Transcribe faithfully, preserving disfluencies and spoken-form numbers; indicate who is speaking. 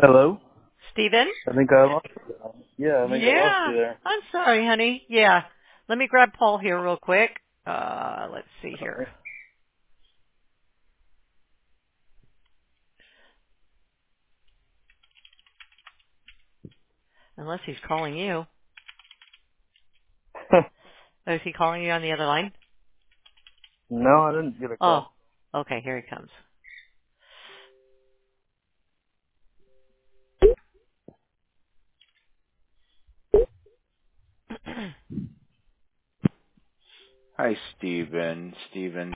Speaker 1: Hello?
Speaker 2: Steven?
Speaker 1: I think I lost you. Yeah, I think I lost
Speaker 2: Yeah.
Speaker 1: you there.
Speaker 2: I'm sorry, honey. Yeah. Let me grab Paul here real quick. Uh, let's see here.
Speaker 1: Alright.
Speaker 2: Unless he's calling you. Oh, is he calling you on the other line?
Speaker 1: No, I didn't get a
Speaker 2: Oh,
Speaker 1: call.
Speaker 2: okay. Here he comes.
Speaker 3: Hi, Stephen. Stephen